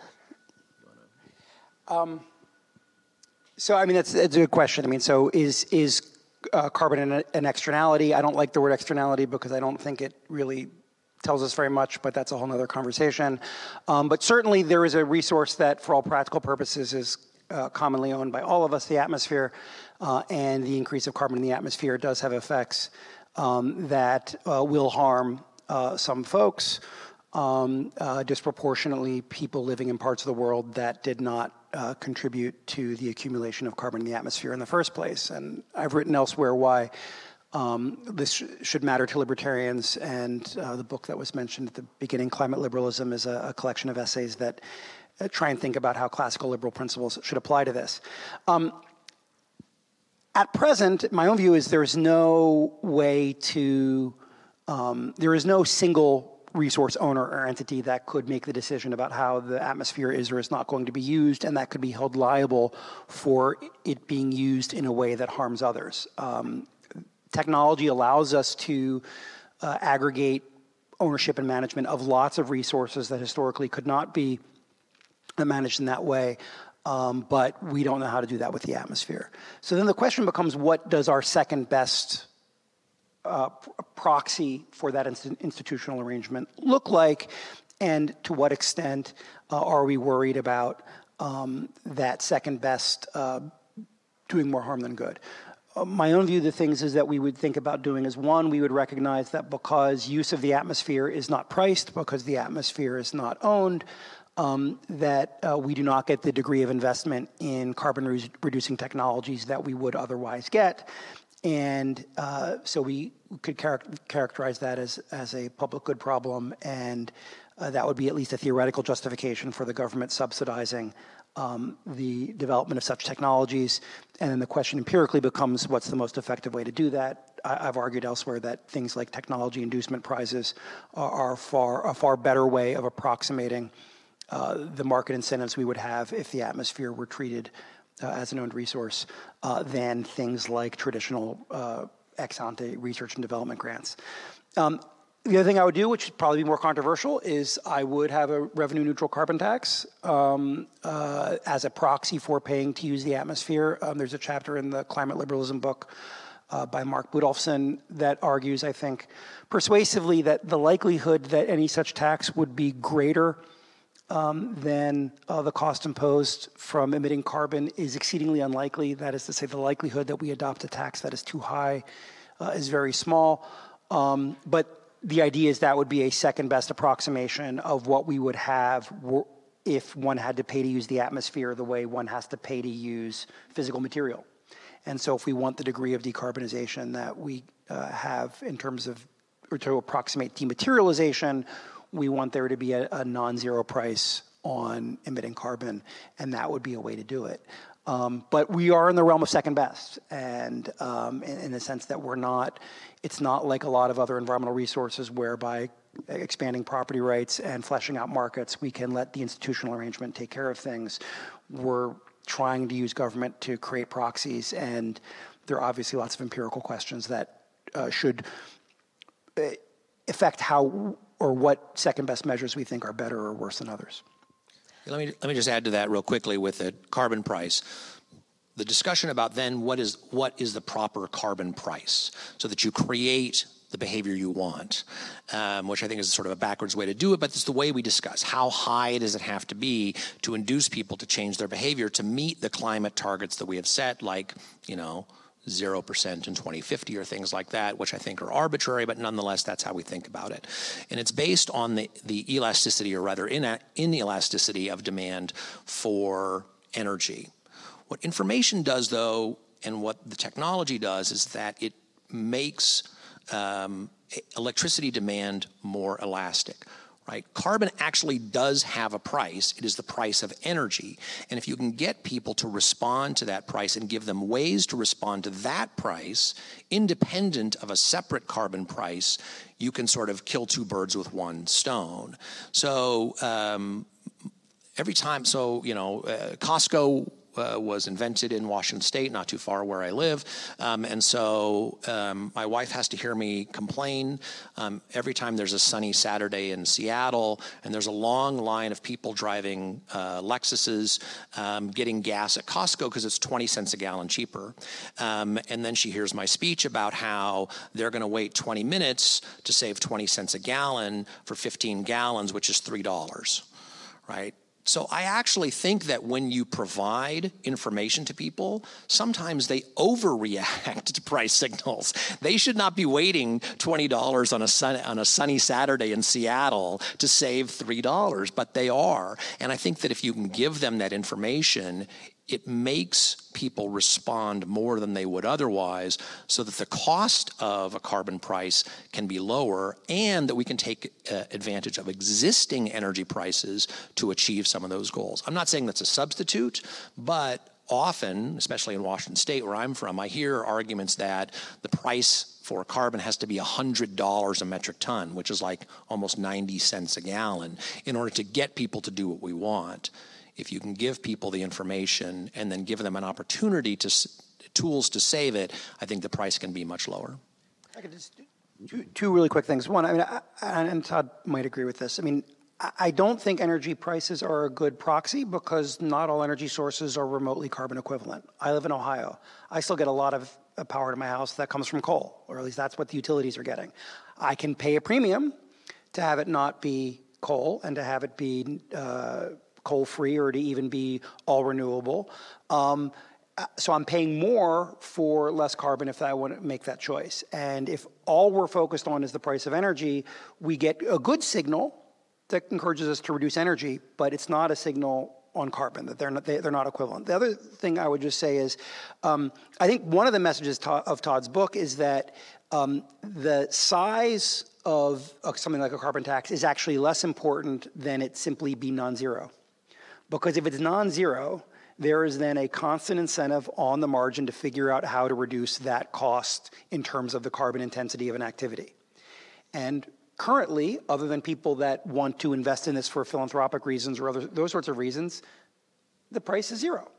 Um. So, I mean, that's, that's a good question. I mean, so is is uh, carbon an, an externality? I don't like the word externality because I don't think it really tells us very much, but that's a whole other conversation. Um, but certainly there is a resource that, for all practical purposes, is uh, commonly owned by all of us, the atmosphere, uh, and the increase of carbon in the atmosphere does have effects um, that uh, will harm uh, some folks, um, uh, disproportionately people living in parts of the world that did not Uh, contribute to the accumulation of carbon in the atmosphere in the first place. And I've written elsewhere why um, this sh- should matter to libertarians, and uh, the book that was mentioned at the beginning, Climate Liberalism, is a, a collection of essays that uh, try and think about how classical liberal principles should apply to this. Um, at present, my own view is there's no way to, um, there is no single resource owner or entity that could make the decision about how the atmosphere is or is not going to be used, and that could be held liable for it being used in a way that harms others. Um, technology allows us to uh, aggregate ownership and management of lots of resources that historically could not be managed in that way, um, but we don't know how to do that with the atmosphere. So then the question becomes, what does our second best Uh, proxy for that inst- institutional arrangement look like, and to what extent uh, are we worried about um, that second best uh, doing more harm than good? Uh, my own view of the things is that we would think about doing is, one, we would recognize that because use of the atmosphere is not priced, because the atmosphere is not owned, um, that uh, we do not get the degree of investment in carbon re- reducing technologies that we would otherwise get. And uh, so we could char- characterize that as, as a public good problem, and uh, that would be at least a theoretical justification for the government subsidizing um, the development of such technologies. And then the question empirically becomes, what's the most effective way to do that? I, I've argued elsewhere that things like technology inducement prizes are, are far a far better way of approximating uh, the market incentives we would have if the atmosphere were treated Uh, as an owned resource uh, than things like traditional uh, ex-ante research and development grants. Um, the other thing I would do, which would probably be more controversial, is I would have a revenue-neutral carbon tax um, uh, as a proxy for paying to use the atmosphere. Um, there's a chapter in the Climate Liberalism book uh, by Mark Budolfsson that argues, I think, persuasively that the likelihood that any such tax would be greater Um, then uh, the cost imposed from emitting carbon is exceedingly unlikely. That is to say, the likelihood that we adopt a tax that is too high uh, is very small. Um, but the idea is that would be a second best approximation of what we would have if one had to pay to use the atmosphere the way one has to pay to use physical material. And so if we want the degree of decarbonization that we uh, have in terms of, or to approximate dematerialization, we want there to be a, a non-zero price on emitting carbon, and that would be a way to do it. Um, but we are in the realm of second best, and um, in, in the sense that we're not, it's not like a lot of other environmental resources whereby expanding property rights and fleshing out markets, we can let the institutional arrangement take care of things. We're trying to use government to create proxies, and there are obviously lots of empirical questions that uh, should uh, affect how or what second best measures we think are better or worse than others. Let me let me just add to that real quickly with the carbon price. The discussion about then what is what is the proper carbon price so that you create the behavior you want, um, which I think is sort of a backwards way to do it, but it's the way we discuss. How high does it have to be to induce people to change their behavior to meet the climate targets that we have set, like, you know, zero percent in twenty fifty or things like that, which I think are arbitrary, but nonetheless, that's how we think about it. And it's based on the, the elasticity, or rather in inelasticity of demand for energy. What information does, though, and what the technology does, is that it makes um, electricity demand more elastic. Right? Carbon actually does have a price. It is the price of energy. And if you can get people to respond to that price and give them ways to respond to that price, independent of a separate carbon price, you can sort of kill two birds with one stone. So um, every time, so, you know, uh, Costco Uh, was invented in Washington State, not too far where I live. Um, and so um, my wife has to hear me complain um, every time there's a sunny Saturday in Seattle and there's a long line of people driving uh, Lexuses um, getting gas at Costco because it's twenty cents a gallon cheaper. Um, and then she hears my speech about how they're going to wait twenty minutes to save twenty cents a gallon for fifteen gallons, which is three dollars, right? So I actually think that when you provide information to people, sometimes they overreact to price signals. They should not be waiting twenty dollars on a sun, on a sunny Saturday in Seattle to save three dollars, but they are. And I think that if you can give them that information, it makes people respond more than they would otherwise, so that the cost of a carbon price can be lower and that we can take uh, advantage of existing energy prices to achieve some of those goals. I'm not saying that's a substitute, but often, especially in Washington State where I'm from, I hear arguments that the price for carbon has to be one hundred dollars a metric ton, which is like almost ninety cents a gallon, in order to get people to do what we want. If you can give people the information and then give them an opportunity to tools to save it, I think the price can be much lower. I could just two, two really quick things. One, I mean, I, and Todd might agree with this. I mean, I don't think energy prices are a good proxy because not all energy sources are remotely carbon equivalent. I live in Ohio. I still get a lot of power to my house that comes from coal, or at least that's what the utilities are getting. I can pay a premium to have it not be coal and to have it be uh, coal-free or to even be all renewable. Um, so I'm paying more for less carbon if I want to make that choice. And if all we're focused on is the price of energy, we get a good signal that encourages us to reduce energy, but it's not a signal on carbon, that they're not, they, they're not equivalent. The other thing I would just say is, um, I think one of the messages to, of Todd's book is that um, the size of uh, something like a carbon tax is actually less important than it simply be non-zero. Because if it's non-zero, there is then a constant incentive on the margin to figure out how to reduce that cost in terms of the carbon intensity of an activity. And currently, other than people that want to invest in this for philanthropic reasons or other, those sorts of reasons, the price is zero.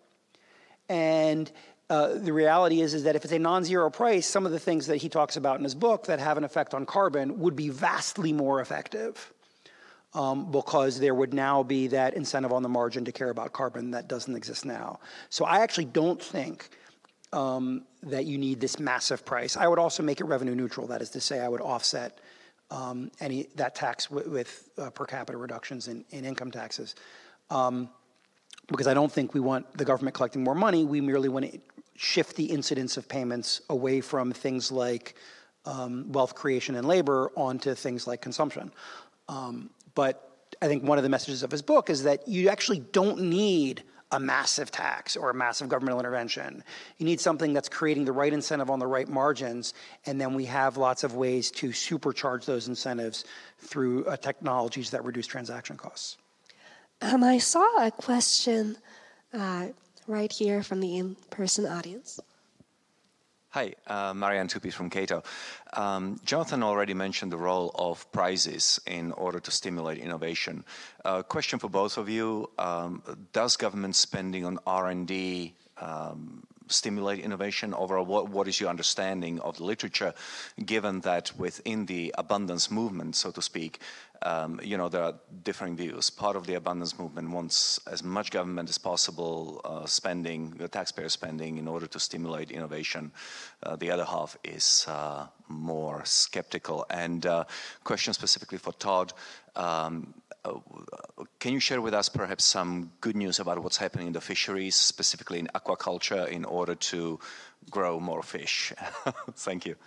And uh, the reality is, is that if it's a non-zero price, some of the things that he talks about in his book that have an effect on carbon would be vastly more effective um, because there would now be that incentive on the margin to care about carbon that doesn't exist now. So I actually don't think um, that you need this massive price. I would also make it revenue neutral. That is to say, I would offset Um, any that tax w- with uh, per capita reductions in, in income taxes, um, because I don't think we want the government collecting more money. We merely want to shift the incidence of payments away from things like um, wealth creation and labor onto things like consumption. Um, but I think one of the messages of his book is that you actually don't need a massive tax or a massive governmental intervention. You need something that's creating the right incentive on the right margins, and then we have lots of ways to supercharge those incentives through uh, technologies that reduce transaction costs. Um, I saw a question uh, right here from the in-person audience. Hi, uh, Marianne Tupis from Cato. Um, Jonathan already mentioned the role of prices in order to stimulate innovation. Uh, question for both of you, um, does government spending on R and D um, stimulate innovation overall? What, what is your understanding of the literature, given that within the abundance movement, so to speak, Um, you know, there are differing views. Part of the abundance movement wants as much government as possible uh, spending, the taxpayer spending, in order to stimulate innovation. Uh, the other half is uh, more skeptical. And uh, question specifically for Todd, um, uh, can you share with us perhaps some good news about what's happening in the fisheries, specifically in aquaculture, in order to grow more fish? Thank you.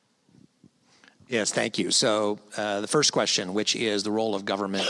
Yes, thank you. So uh, the first question, which is the role of government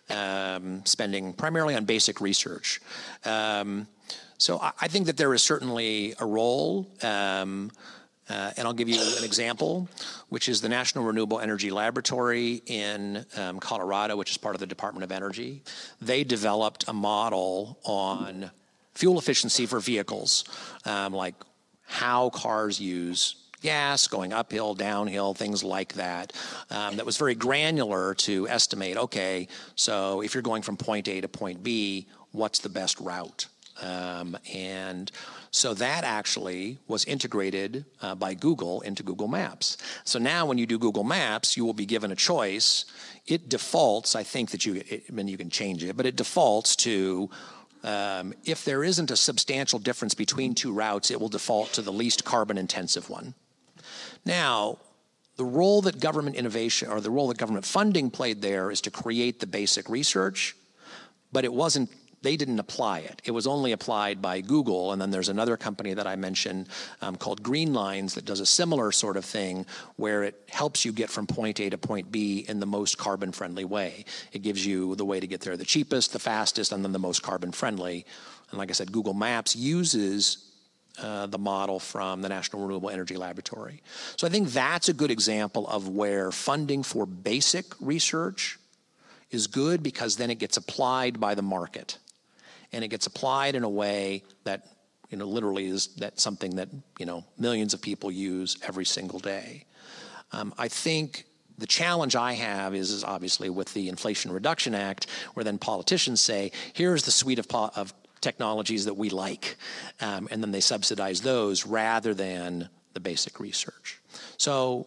um, spending primarily on basic research. Um, so I, I think that there is certainly a role, um, uh, and I'll give you an example, which is the National Renewable Energy Laboratory in um, Colorado, which is part of the Department of Energy. They developed a model on fuel efficiency for vehicles, um, like how cars use gas, going uphill, downhill, things like that. Um, that was very granular to estimate, okay, so if you're going from point A to point B, what's the best route? Um, and so that actually was integrated uh, by Google into Google Maps. So now when you do Google Maps, you will be given a choice. It defaults, I think that you, it, I mean, you can change it, but it defaults to Um, if there isn't a substantial difference between two routes, it will default to the least carbon-intensive one. Now, the role that government innovation or the role that government funding played there is to create the basic research, but it wasn't, they didn't apply it. It was only applied by Google, and then there's another company that I mentioned um, called Green Lines that does a similar sort of thing where it helps you get from point A to point B in the most carbon-friendly way. It gives you the way to get there the cheapest, the fastest, and then the most carbon-friendly. And like I said, Google Maps uses Uh, the model from the National Renewable Energy Laboratory. So I think that's a good example of where funding for basic research is good, because then it gets applied by the market. And it gets applied in a way that, you know, literally is that something that, you know, millions of people use every single day. Um, I think the challenge I have is, is obviously with the Inflation Reduction Act, where then politicians say, here's the suite of, po- of technologies that we like, um, and then they subsidize those rather than the basic research. So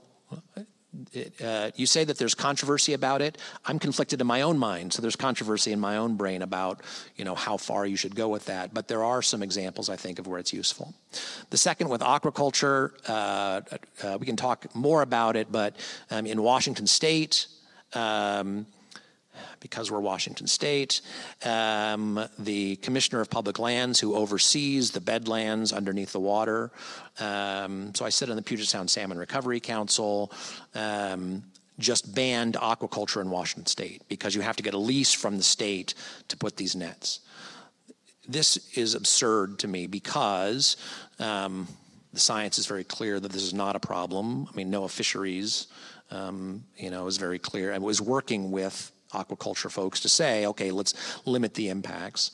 it, uh, you say that there's controversy about it. I'm conflicted in my own mind, so there's controversy in my own brain about, you know, how far you should go with that. But there are some examples, I think, of where it's useful. The second, with aquaculture, uh, uh, we can talk more about it, but um, in Washington State, um, because we're Washington State, um, the Commissioner of Public Lands, who oversees the bedlands underneath the water. Um, so I sit on the Puget Sound Salmon Recovery Council, um, just banned aquaculture in Washington State because you have to get a lease from the state to put these nets. this is absurd to me because um, the science is very clear that this is not a problem. I mean, NOAA Fisheries, um, you know, is very clear and was working with aquaculture folks to say, okay, let's limit the impacts.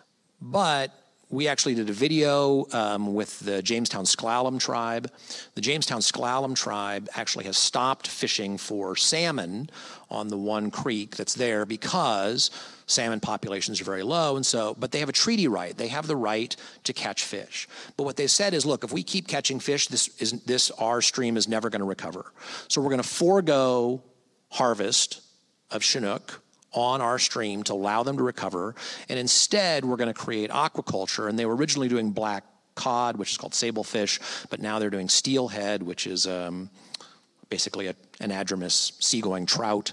But we actually did a video um, with the Jamestown Sklallam tribe. The Jamestown Sklallam tribe actually has stopped fishing for salmon on the one creek that's there because salmon populations are very low, and so, but they have a treaty right. They have the right to catch fish. But what they've said is, look, if we keep catching fish, this is this our stream is never going to recover. So we're going to forego harvest of Chinook on our stream to allow them to recover, and instead we're going to create aquaculture. And they were originally doing black cod, which is called sablefish, but now they're doing steelhead, which is um, basically a, an anadromous seagoing trout.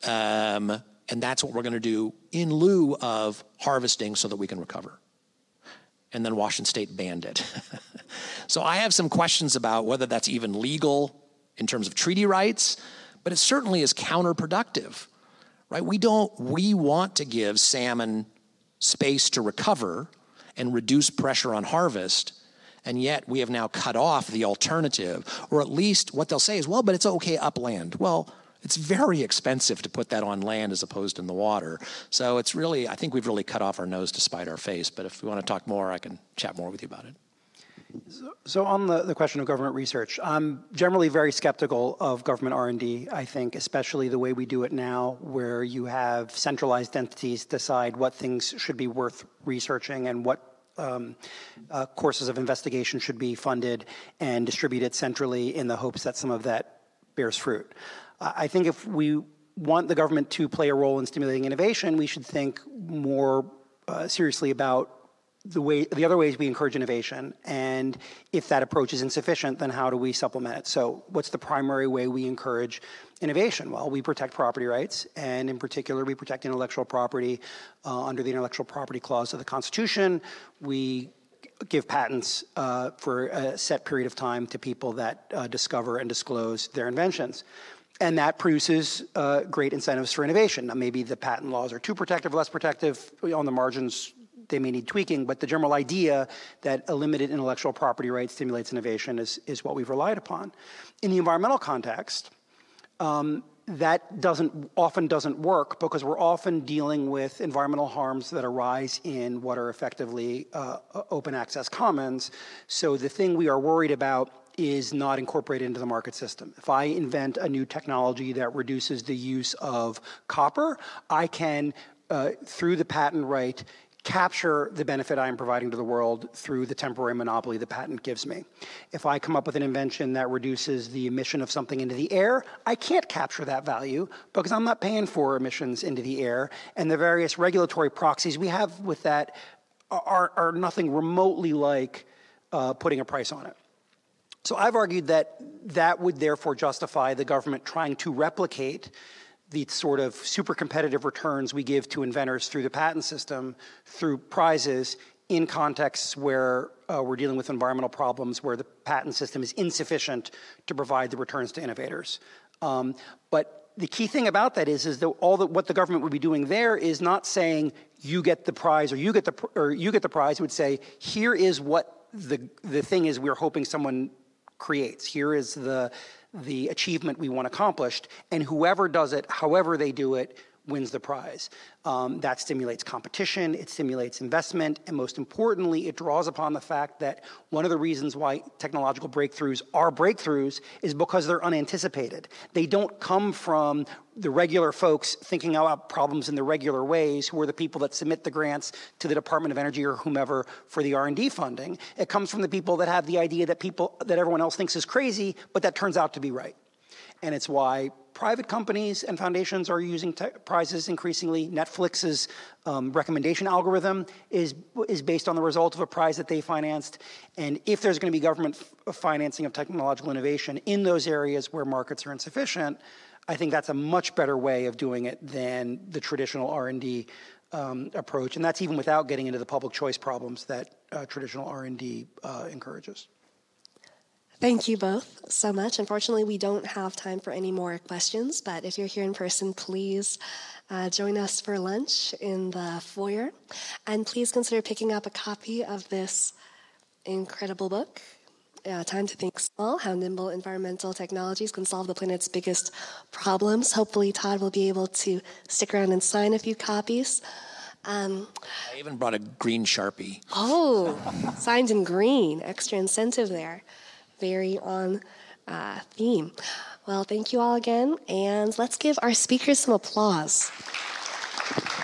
Um, and that's what we're going to do in lieu of harvesting so that we can recover. And then Washington State banned it. So I have some questions about whether that's even legal in terms of treaty rights, but it certainly is counterproductive. Right? We don't, we want to give salmon space to recover and reduce pressure on harvest, and yet we have now cut off the alternative, or at least what they'll say is, well, but it's okay upland. Well, it's very expensive to put that on land as opposed to in the water. So it's really, I think we've really cut off our nose to spite our face, but if we want to talk more, I can chat more with you about it. So, so on the, the question of government research, I'm generally very skeptical of government R and D, I think, especially the way we do it now, where you have centralized entities decide what things should be worth researching and what um, uh, courses of investigation should be funded and distributed centrally in the hopes that some of that bears fruit. Uh, I think if we want the government to play a role in stimulating innovation, we should think more uh, seriously about the way, the other ways we encourage innovation, and if that approach is insufficient, then how do we supplement it? So what's the primary way we encourage innovation? Well, we protect property rights, and in particular, we protect intellectual property uh, under the Intellectual Property Clause of the Constitution. We give patents uh, for a set period of time to people that uh, discover and disclose their inventions. And that produces uh, great incentives for innovation. Now, maybe the patent laws are too protective, less protective. On the margins, they may need tweaking, but the general idea that a limited intellectual property right stimulates innovation is, is what we've relied upon. In the environmental context, um, that doesn't often doesn't work because we're often dealing with environmental harms that arise in what are effectively uh, open access commons. So the thing we are worried about is not incorporated into the market system. If I invent a new technology that reduces the use of copper, I can, uh, through the patent right, capture the benefit I am providing to the world through the temporary monopoly the patent gives me. If I come up with an invention that reduces the emission of something into the air, I can't capture that value because I'm not paying for emissions into the air, and the various regulatory proxies we have with that are, are nothing remotely like uh, putting a price on it. So I've argued that that would therefore justify the government trying to replicate the sort of super competitive returns we give to inventors through the patent system, through prizes, in contexts where uh, we're dealing with environmental problems, where the patent system is insufficient to provide the returns to innovators. Um, but the key thing about that is, is that all that what the government would be doing there is not saying you get the prize or you get the or you get the prize. It would say, here is what the the thing is we're hoping someone creates. Here is the the achievement we want accomplished, and whoever does it, however they do it, wins the prize. Um, that stimulates competition, it stimulates investment, and most importantly, it draws upon the fact that one of the reasons why technological breakthroughs are breakthroughs is because they're unanticipated. They don't come from the regular folks thinking about problems in the regular ways, who are the people that submit the grants to the Department of Energy or whomever for the R and D funding. It comes from the people that have the idea that people that everyone else thinks is crazy, but that turns out to be right. And it's why private companies and foundations are using prizes increasingly. Netflix's um, recommendation algorithm is is based on the result of a prize that they financed. And if there's going to be government f- financing of technological innovation in those areas where markets are insufficient, I think that's a much better way of doing it than the traditional R and D um, approach. And that's even without getting into the public choice problems that uh, traditional R and D uh, encourages. Thank you both so much. Unfortunately, we don't have time for any more questions, but if you're here in person, please uh, join us for lunch in the foyer. And please consider picking up a copy of this incredible book, uh, Time to Think Small, How Nimble Environmental Technologies Can Solve the Planet's Biggest Problems. Hopefully, Todd will be able to stick around and sign a few copies. Um, I even brought a green Sharpie. Oh, signed in green. Extra incentive there. Very on uh, theme. Well, thank you all again, and let's give our speakers some applause.